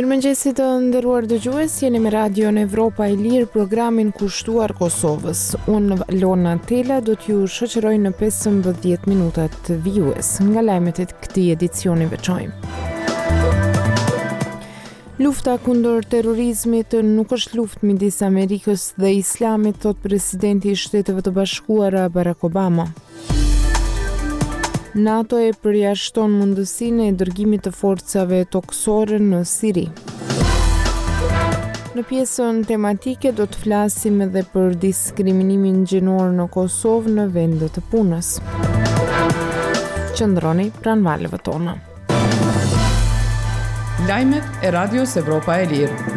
Mirëmëngjesit të nderuar dëgjues, jeni me Radion Evropa e Lirë, programin kushtuar Kosovës. Unë Lona Tela do t'ju shoqëroj në 15 minutat të vijues nga lajmet e këtij edicioni veçojmë. Lufta kundër terrorizmit nuk është luftë midis Amerikës dhe Islamit, thot presidenti i Shteteve të Bashkuara Barack Obama. NATO e përjashton mundësinë e dërgimit të forcave toksore në Siri. Në pjesën tematike do të flasim edhe për diskriminimin gjenor në Kosovë në vendet të punës. Qëndroni pranë valëve tona. Lajmet e Radios Evropa e Lirë.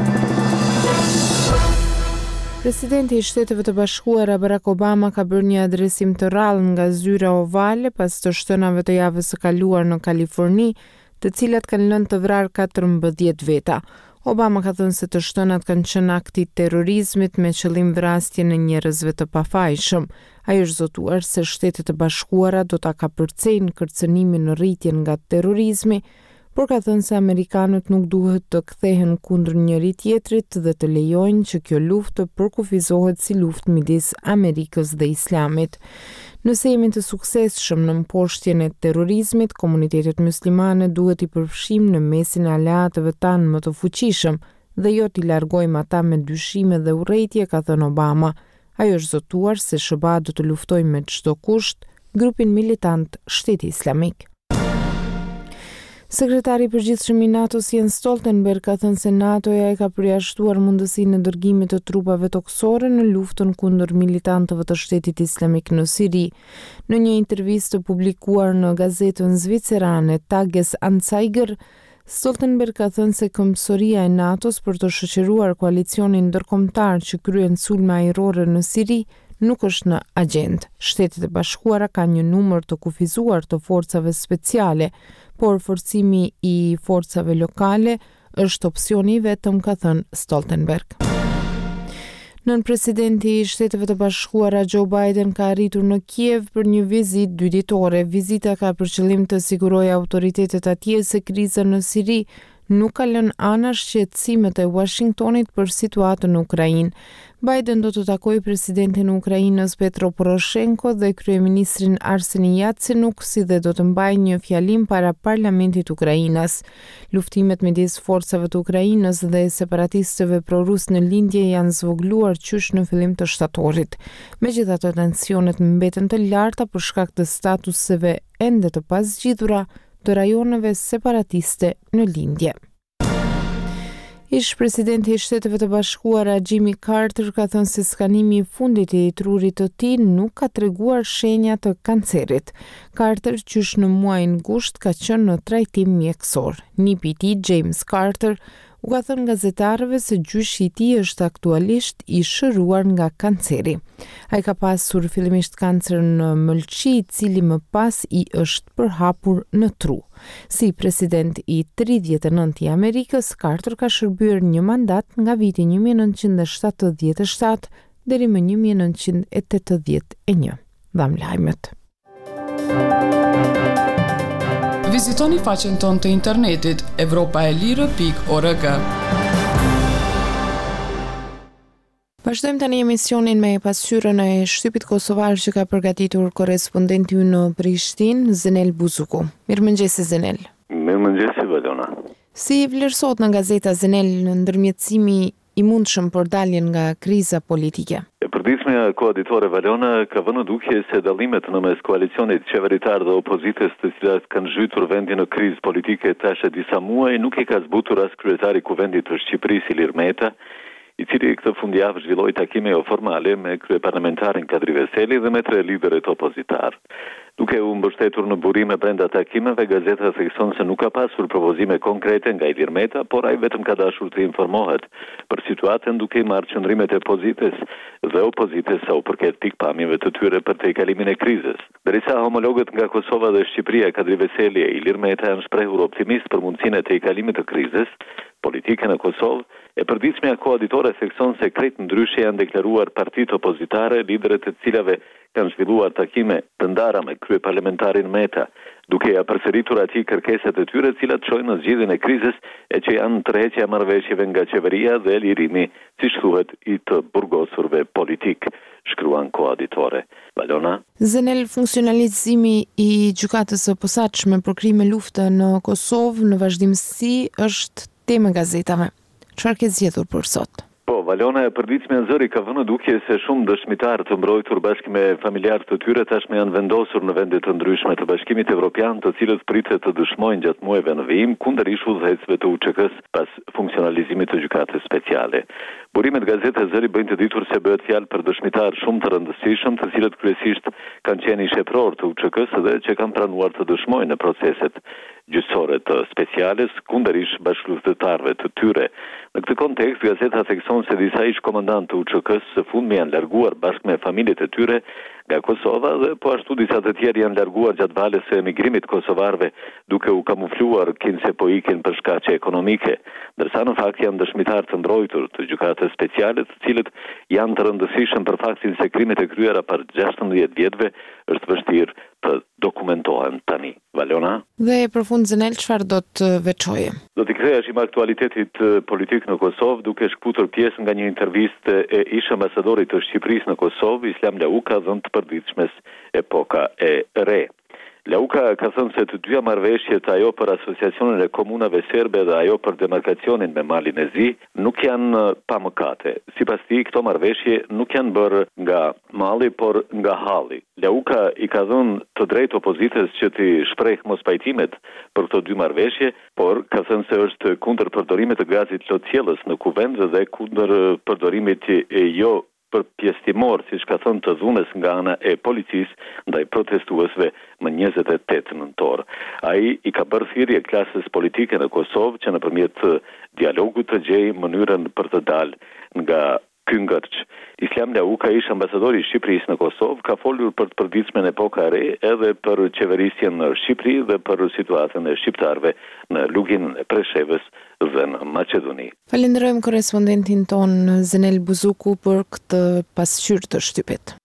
Presidenti i Shteteve të Bashkuara Barack Obama ka bërë një adresim të rrallë nga zyra ovale pas të shtënave të javës së kaluar në Kaliforni, të cilat kanë lënë të vrarë 14 veta. Obama ka thënë se të shtënat kanë qenë akti terrorizmit me qëllim vrasjen e njerëzve të pafajshëm. Ai është zotuar se Shtetet e Bashkuara do ta kapërcejnë kërcënimin në rritjen nga terrorizmi, por ka thënë se amerikanët nuk duhet të kthehen kundër njëri tjetrit dhe të lejojnë që kjo luftë përkufizohet si luftë midis Amerikës dhe Islamit. Nëse jemi të suksesshëm në mposhtjen e terrorizmit, komunitetet muslimane duhet i përfshijmë në mesin e aleatëve tanë më të fuqishëm dhe jo t'i largojmë ata me dyshime dhe urrejtje, ka thënë Obama. Ai është zotuar se SBA do të luftojë me çdo kusht grupin militant Shteti Islamik. Sekretari i përgjithshëm i NATO-s Jens Stoltenberg ka thënë se NATO-ja e ka përjashtuar mundësinë e dërgimit të trupave toksore në luftën kundër militantëve të Shtetit Islamik në Siri. Në një intervistë publikuar në gazetën zvicerane Tages Anzeiger, Stoltenberg ka thënë se këmbësoria e NATO-s për të shoqëruar koalicionin ndërkombëtar që kryen sulme ajrore në Siri nuk është në agjendë. Shtetet e Bashkuara kanë një numër të kufizuar të forcave speciale, por forcimi i forcave lokale është opsioni i vetëm, ka thënë Stoltenberg. Nën presidenti i Shteteve të Bashkuara Joe Biden ka arritur në Kiev për një vizitë 2 ditore. Vizita ka për qëllim të sigurojë autoritetet atje se kriza në Siri nuk ka lënë anash shqetësimet e Washingtonit për situatën në Ukrainë. Biden do të takojë presidentin e Ukrainës Petro Poroshenko dhe kryeministrin Arseni Yatsenuk, si dhe do të mbajë një fjalim para parlamentit ukrainas. Luftimet midis forcave të Ukrainës dhe separatistëve prorus në lindje janë zvogluar qysh në fillim të shtatorit. Megjithatë, tensionet mbeten të larta për shkak të statuseve ende të pazgjidhura të rajoneve separatiste në lindje. Ish presidenti i Shteteve të Bashkuara Jimmy Carter ka thënë se skanimi i fundit i trurit të tij nuk ka treguar shenja të kancerit. Carter, qysh në muajin gusht, ka qenë në trajtim mjekësor. Nipi i tij, James Carter, u ka thënë gazetarëve se gjyshi i tij është aktualisht i shëruar nga kanceri. Ai ka pasur fillimisht kancer në mëlçi, i cili më pas i është përhapur në tru. Si president i 39 i Amerikës, Carter ka shërbyer një mandat nga viti 1977 deri më 1981. Dham lajmet. Vizitoni faqen tonë të internetit evropaelire.org. Vazhdojmë tani emisionin me pasqyrën e shtypit kosovar që ka përgatitur korrespondenti ynë në Prishtinë, Zenel Buzuku. Mirëmëngjes Zenel. Mirëmëngjes Valona. Si vlerësohet nga gazeta Zenel në ndërmjetësimi i mundshëm për daljen nga kriza politike? Përditshmja koaditore Valona ka vënë dukje se dallimet në mes koalicionit qeveritar dhe opozitës, të cilat kanë zhytur vendin në krizë politike tash disa muaj, nuk i ka zbutur as kryetari i Kuvendit të Shqipërisë Ilir Meta, i cili këtë fundjavë zhvilloi takime jo formale me kryeparlamentarin Kadri Veseli dhe me 3 liderët opozitar. Duke u mbështetur në burime brenda takimeve, gazeta thekson se nuk ka pasur propozime konkrete nga Ilir Meta, por ai vetëm ka dashur të informohet për situatën duke i marrë qëndrimet e pozitës dhe opozitës sa u përket pikpamjeve të tyre për te kalimin e krizës. Derisa homologët nga Kosova dhe Shqipëria, Kadri Veseli e Ilir Meta, janë shprehur optimist për mundësinë e te kalimit të krizës politike në Kosovë, e përditshmja koaditore thekson se krejt ndryshe janë deklaruar partitë opozitare, liderët e cilave kanë zhvilluar takime të ndara me kryeparlamentarin Meta duke ja përsëritur atij kërkesat e tyre, të cilat çojnë në zgjidhjen e krizës e që janë tërheqja e marrëveshjeve nga qeveria dhe lirimi, siç thuhet, i të burgosurve politik, shkruan koaditore. Valona. Zenel, funksionalizimi i gjykatës së posaçme për krime lufte në Kosovë në vazhdimsi është temë e gazetave. Çfarë ke zgjedhur për sot? Po, Valona, e përditshme e zëri ka vënë dukje se shumë dëshmitarë të mbrojtur bashkë me familjarë të tyre tashmë janë vendosur në vende të ndryshme të Bashkimit Evropian, të cilët pritet të dëshmojnë gjatë muajve në vijim kundërisht udhëhecësve të UÇK-s pas funksionalizimit të gjykatës speciale. Burimet gazetë e zëri bëjnë të ditur se bëhet fjalë për dëshmitarë shumë të rëndësishëm, të cilët kryesisht kanë qenë shepëror të UÇK-s dhe që kanë pranuar të dëshmojnë në proceset gjyqësore të speciales kundërisht bashkëluftëtarëve të tyre. Në këtë kontekst, gazeta thekson se disa ish komandantë të UÇK-s së fundmi janë larguar bashkë me familjet e tyre nga Kosova dhe po ashtu disa të tjerë janë larguar gjatë valës së emigrimit kosovarëve duke u kamufluar kinse po ikin për shkaqe ekonomike, ndërsa në fakt janë dëshmitarë të mbrojtur të gjykatës speciale, të cilët janë të rëndësishëm për faktin se krimet e kryera për 16 vjetëve është vështirë të dokumentohen tani. Valona? Dhe për fund, Zenel, çfarë do të veçoje? Do t'i ktheheshim aktualitetit politik në Kosovë duke shkputur pjesë nga një intervistë e ish ambasadorit të Shqipërisë në Kosovë, Islam Lauka, dhënë të përditshmes Epoka e Re. Lauka ka thënë se të dyja marrëveshjet, ajo për asociacionin e komunave serbe dhe ajo për demarkacionin me Malin e Zi, nuk janë pa mëkate. Sipas tij, këto marrëveshje nuk janë bërë nga malli, por nga halli. Lauka i ka dhënë të drejtë opozitës që t'i shpreh mospajtimet për këto dy marrëveshje, por ka thënë se është kundër përdorimit të gazit lotjellës në kuvend dhe kundër përdorimit e jo për pjesëtimor, siç ka thënë, të dhunës nga ana e policisë ndaj protestuesve më 28 nëntor. Ai i ka bërë thirrje klasës politike në Kosovë që nëpërmjet dialogut të gjejë mënyrën për të dalë nga ky ngërç. Islam Lauka, ish ambasadori i Shqipërisë në Kosovë, ka folur për të përditsmen Epoka e Re edhe për qeverisjen në Shqipëri dhe për situatën e shqiptarëve në luginën e Preshevës dhe në Maqedoni. Falenderojmë korrespondentin ton Zenel Buzuku për këtë pasqyrë të shtypit.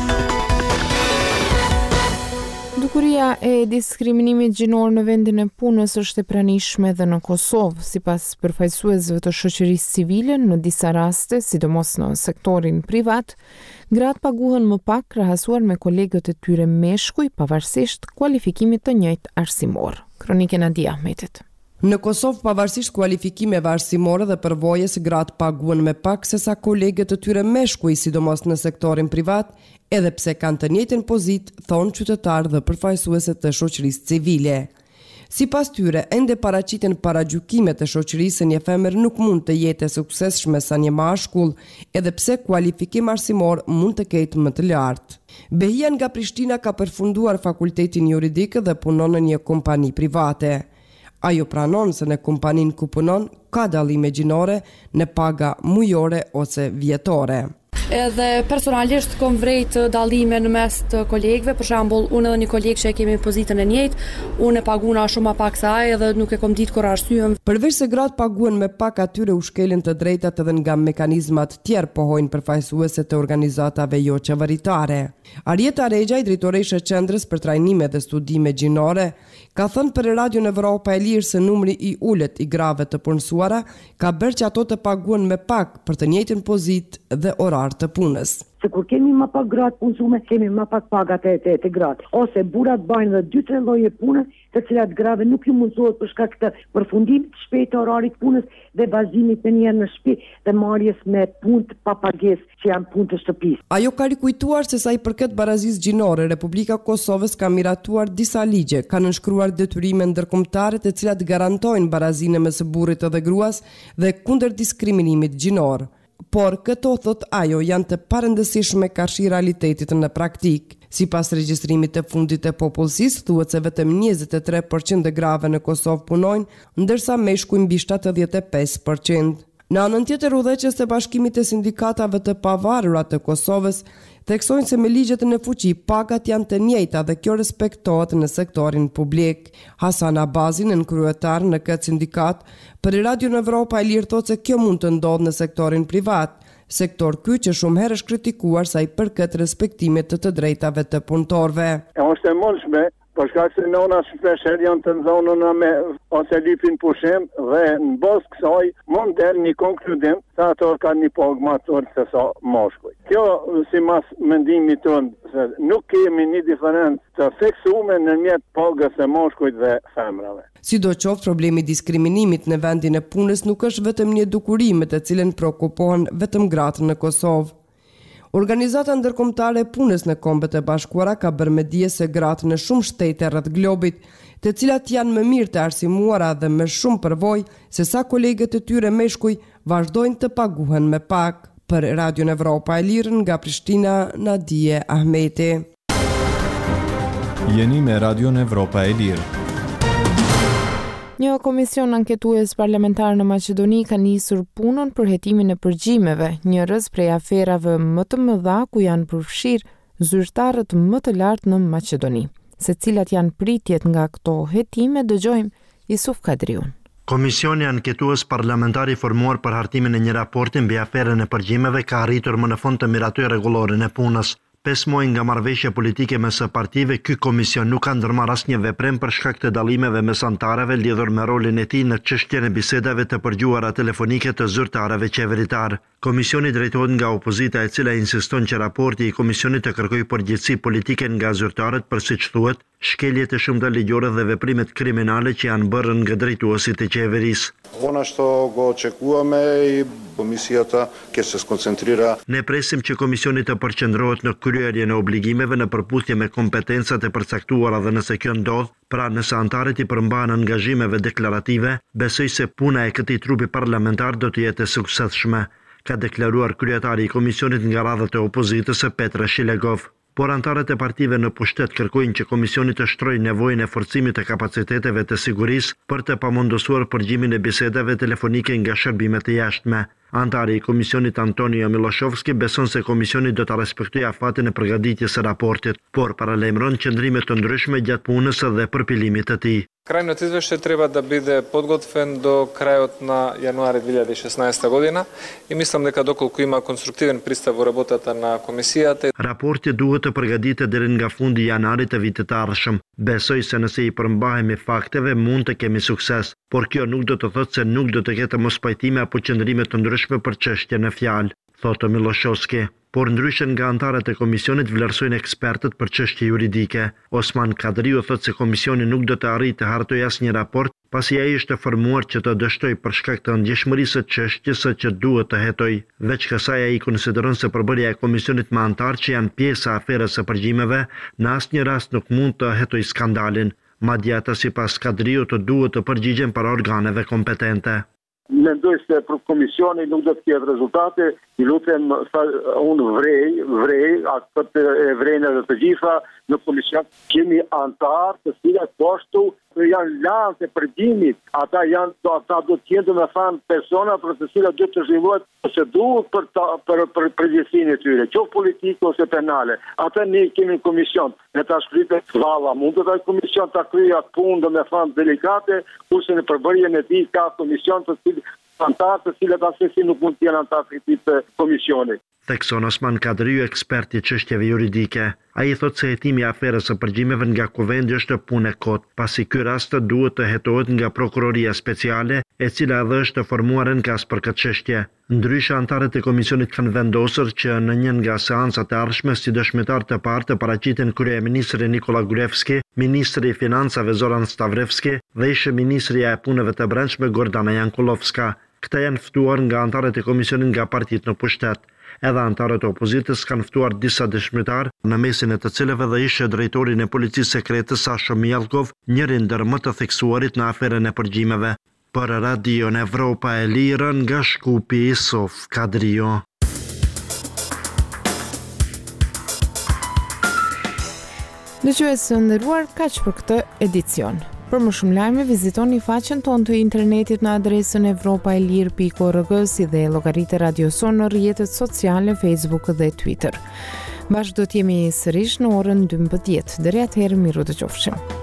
Dukuria e diskriminimit gjinor në vendin e punës është e pranishme edhe në Kosovë, sipas përfaqësuesve të shoqërisë civile. Në disa raste, sidomos në sektorin privat, gratë paguhen më pak krahasuar me kolegët e tyre meshkuj, pavarësisht kualifikimit të njëjtë arsimor. Kronike Nadia Ahmetit. Në Kosovë, pavarësisht kualifikimeve arsimore dhe përvojës, gratë paguhen me pak se sa kolegët e tyre meshkuj, sidomos në sektorin privat, edhe pse kanë të njëjtën pozitë, thonë qytetarë dhe përfaqësuesit të shoqërisë civile. Sipas tyre, ende paraqiten paragjykimet e shoqërisë se një femër nuk mund të jetë e suksesshme sa një mashkull, edhe pse kualifikim arsimor mund të ketë më të lartë. Behia nga Prishtina ka përfunduar fakultetin juridik dhe punon në një kompani private. Ajo pranon se në kompaninë ku punon ka dallime gjinore në paga mujore ose vjetore. Edhe personalisht kom vrejt dallime në mes të kolegëve, për shembull, unë edhe një kolegë që e kemi pozitën e njëjtë, unë e paguna shumë më pak se ai edhe nuk e kom ditë kur arsyeën. Përveç se gratë paguen me pak, atyre u shkelin të drejtat edhe nga mekanizmat tjerë, pohojnë përfaqësuese të organizatave jo qeveritare. Arjeta Rexha, drejtoresha e Qendrës për Trajnime dhe Studime Gjinore, ka thënë për Radion Evropa e Lirë se numri i ulët i grave të punësuara ka bërë që ato të paguen me pak për të njëjtën pozitë dhe orar të punës. Se kur kemi më pak gratë punësume, kemi më pak pagat e gratë. Ose burat bajnë dhe 2-3 lloje pune, të cilat grave nuk ju mundsohet për shkak të përfundimit të shpejtë të orarit punës dhe bazimit të njerë në shtëpi dhe marrjes me punë pa pagesë që janë punë të shtëpisë. Ajo ka rikujtuar se sa i përket barazisë gjinore, Republika e Kosovës ka miratuar disa ligje, ka nënshkruar detyrime ndërkombëtare të cilat garantojnë barazinë mes burrit dhe gruas dhe kundër diskriminimit gjinor. Por këto, thot ajo, janë të parëndësishme karshi realitetit në praktik. Sipas regjistrimit të fundit të popullsisë, thuhet se vetëm 23% e grave në Kosovë punojnë, ndërsa meshkuj mbi 75%. Në anën tjetër, udhëheqës të Bashkimit të Sindikatave të Pavarura të Kosovës theksojnë se me ligjet në fuqi pagat janë të njëjta dhe kjo respektohet në sektorin publik. Hasan Abazi, kryetar në këtë sindikat, për Radion Evropa e Lirë thotë se kjo mund të ndodhë në sektorin privat, sektor ky që shumë herë është kritikuar sa i përket respektimit të drejtave të punëtorëve. Është e mundshme, Për shkak se nona shpesh janë të nxonuna me ose lypin pushim dhe në bazë kësaj mund të një konkludim se ato kanë një pagë më të ulët se sa mashkuj. Kjo sipas mendimit tonë se nuk kemi një diferencë të theksuar ndërmjet pagës së mashkujt dhe femrave. Sidoqoftë, problemi i diskriminimit në vendin e punës nuk është vetëm një dukuri me të cilën prekupohen vetëm gratë në Kosovë. Organizata ndërkombëtare e punës në Kombet e Bashkuara ka bërë me dije se gratë në shumë shtete rreth globit, të cilat janë më mirë të arsimuara dhe me shumë përvojë se sa kolegët e tyre meshkuj, vazhdojnë të paguhen me pak. Për Radion Evropa e Lirë nga Prishtina, Nadije Ahmeti. Jeni me Radion Evropa e Lirë. Një komision anketues parlamentar në Maqedoni ka nisur punën për hetimin e përgjimeve, njërës prej aferave më të mëdha ku janë përfshirë zyrtarët më të lartë në Maqedoni. Se cilat janë pritjet nga këto hetime, dëgjojmë Isuf Kadriun. Komisioni anketues parlamentar i formuar për hartimin e një raporti mbi aferën e përgjimeve ka arritur më në fund të miratoj rregulloren e punës. 5 muaj nga marrëveshja politike mes së partive, ky komision nuk ka ndërmarrë asnjë veprim për shkak të dallimeve mes anëtarëve lidhur me rolin e tij në çështjen e bisedave të përgjuara telefonike të zyrtarëve qeveritar. Komisioni drejtohet nga opozita e cila insiston që raporti i komisionit të kërkojë përgjegjësi politike nga zyrtarët për siç thuhet, shkeljet e shumta ligjore dhe veprimet kriminale që janë bërë nga drejtuesit e qeverisë. Ono što go očekujeme i komisija që se skoncentrira. Ne presim që komisioni të përqendrohet në kryerjen e obligimeve në përputhje me kompetencat e përcaktuara dhe nëse kjo ndodh, pra nëse antarët i përmbahen angazhimeve deklarative, besoj se puna e këtij trupi parlamentar do të jetë e suksesshme, ka deklaruar kryetari i komisionit nga radhët e opozitës Petra Shilegov. Por antarët e partive në pushtet kërkojnë që komisioni të shtrojë nevojën e forcimit të kapaciteteve të sigurisë për të pamundësuar përgjimin e bisedave telefonike nga shërbimet e jashtme. Antari i komisionit Antonio Miloshovski beson se komisioni do të respektojë afatin e përgatitjes së raportit, por paralajmëron qëndrime të ndryshme gjatë punës dhe përpilimit të tij. Крајниот извештај треба да биде подготвен до крајот на јануари 2016 година и мислам дека доколку има конструктивен пристап во работата на комисијата. Raporti duhet të përgatitet deri nga fundi i janarit të vitit të ardhshëm. Besoj se nëse i përmbahemi fakteve mund të kemi sukses, por kjo nuk do të thotë se nuk do të ketë mospajtime apo qëndrime të ndryshme për çështjen e fjalë, thotë Miloshovski. Por ndryshe nga antarët e komisionit vlerësojnë ekspertët për çështje juridike. Osman Kadriu thotë se komisioni nuk do të arrijë të hartojë asnjë raport, pasi ai është formuar që të dështojë për shkak të ndjeshmërisë së çështjes që duhet të hetojë. Veç kësaj ai konsideron se përbërja e komisionit me antarë që janë pjesë e aferës së përgjimeve në asnjë rast nuk mund të hetojë skandalin. Madje ata sipas Kadriut duhet të përgjigjen para organeve kompetente. Mendoj se për komisioni nuk do të ketë rezultate, i lutem unë vrej, atë e vrejnë edhe të gjitha në komision. Kemi antarë të cilat poshtu janë lanë të përgjimit, ata do të jenë me thanë persona për të cilat do të zhvillohet ose duhet për përgjegjësinë e tyre, qoftë politike ose penale. Ata ne kemi komision, ne ta shkripe valla, mund të taj komision të kryej atë punë do me thanë delikate, kurse në përbërjen e tij ka komision të cilat antarë të cilat asesi nuk mund të jenë antarë të komisionit. Thekson Osman Kadriu, ekspert i çështjeve juridike. Ai thotë se hetimi i aferës së përgjimeve nga kuvendi është punë e kot, pasi ky rast duhet të hetohet nga prokuroria speciale, e cila edhe është formuar në kas për këtë çështje. Ndryshe antarët e komisionit kanë vendosur që në një nga seancat e ardhshme si dëshmitar të parë të paraqiten kryeministri Nikola Gruevski, ministri i financave Zoran Stavrevski dhe ish ministrja e punëve të brendshme Gordana Jankulovska. Këta janë ftuar nga antarët e komisionit nga partitë në pushtet. Edhe antarët e opozitës kanë ftuar disa dëshmitar, në mesin e të cilëve dhe ishte drejtorin e policisë sekrete Sasho Mielkov, njëri ndër më të theksuarit në aferën e përgjimeve. Për Radion Evropa e Lirë nga Shkupi, Isuf Kadriu. Dëgjues të nderuar, kaq për këtë edicion. Për më shumë lajme, vizitoni faqen tonë të internetit në adresën evropaelir.org si dhe llogaritë Radio Son në rrjetet sociale, Facebook dhe Twitter. Bashkë do t'jemi sërish në orën 12. Deri atëherë, miru dëgjofshim.